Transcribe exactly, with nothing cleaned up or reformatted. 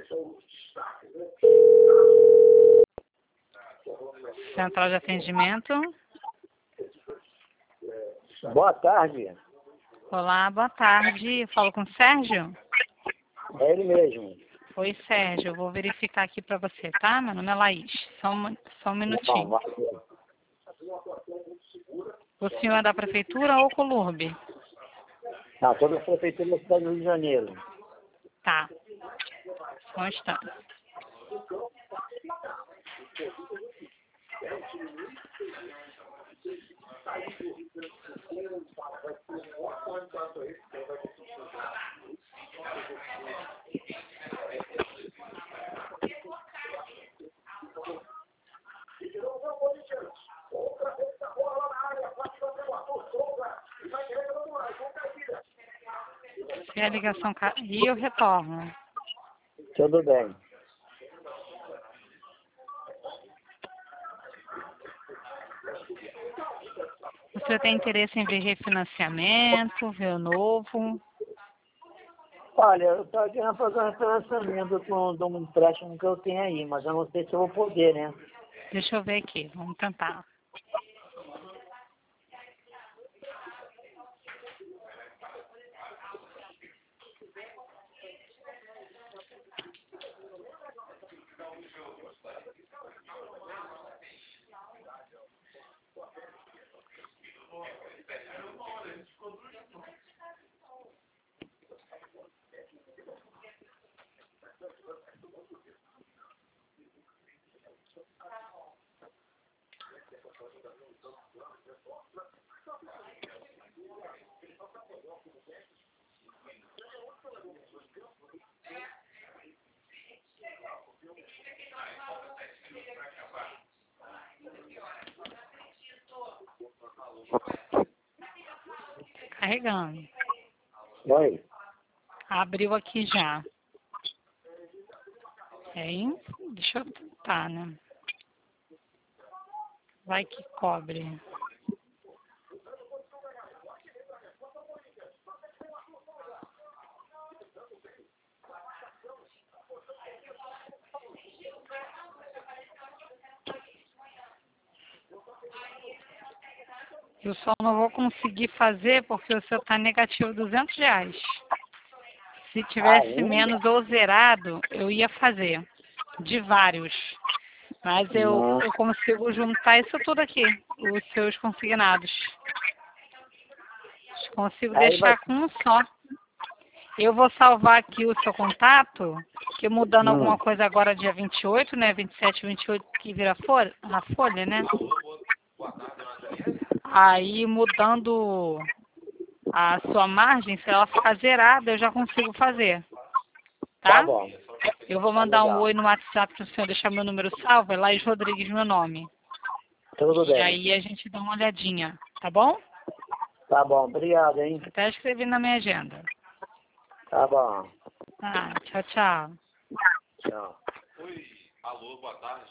Central de atendimento. Boa tarde. Olá, boa tarde. Eu falo com o Sérgio? É ele mesmo. Oi, Sérgio. Eu vou verificar aqui para você, tá? Meu nome é Laís. Só um, só um Bom, minutinho. valeu. O senhor é da prefeitura ou Colurbe? Tá, toda a prefeitura da cidade do Rio de Janeiro. Tá. Só um instante. Se a ligação cair, eu retorno. Tudo bem. Você tem interesse em ver refinanciamento, ver o novo? Olha, eu estava querendo fazer um refinanciamento com de um empréstimo que eu tenho aí, mas eu não sei se eu vou poder, né? Deixa eu ver aqui. Vamos tentar. Carregando. Oi. Abriu aqui já. Hein? Deixa eu tentar, né? Vai que cobre. Eu só não vou conseguir fazer porque o seu tá negativo duzentos reais. Se tivesse Ainda? menos ou zerado, eu ia fazer. De vários. Mas eu, Não. eu consigo juntar isso tudo aqui. Os seus consignados. Consigo Aí vai. deixar com um só. Eu vou salvar aqui o seu contato, que mudando Hum. alguma coisa agora dia vinte e oito, né? vinte e sete, vinte e oito que vira a folha, a folha, né? Aí mudando a sua margem, se ela ficar zerada, eu já consigo fazer. Tá Tá? bom. Eu vou Tá mandar um legal. oi no WhatsApp para o senhor deixar meu número salvo, é Laís Rodrigues meu nome. Tudo E bem. aí a gente dá uma olhadinha, tá bom? Tá bom. Obrigado, hein? Até escrevi na minha agenda. Tá bom. Tá, tchau, tchau. Tchau. Oi, alô, boa tarde.